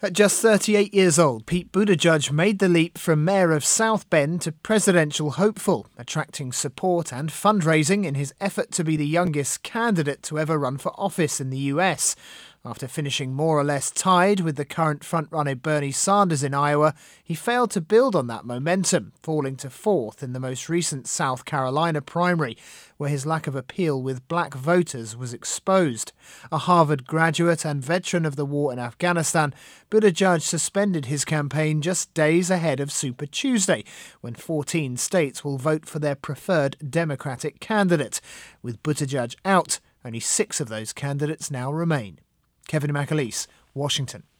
At just 38 years old, Pete Buttigieg made the leap from mayor of South Bend to presidential hopeful, attracting support and fundraising in his effort to be the youngest candidate to ever run for office in the US. After finishing more or less tied with the current frontrunner Bernie Sanders in Iowa, he failed to build on that momentum, falling to fourth in the most recent South Carolina primary, where his lack of appeal with black voters was exposed. A Harvard graduate and veteran of the war in Afghanistan, Buttigieg suspended his campaign just days ahead of Super Tuesday, when 14 states will vote for their preferred Democratic candidate. With Buttigieg out, only 6 of those candidates now remain. Kevin McAleese, Washington.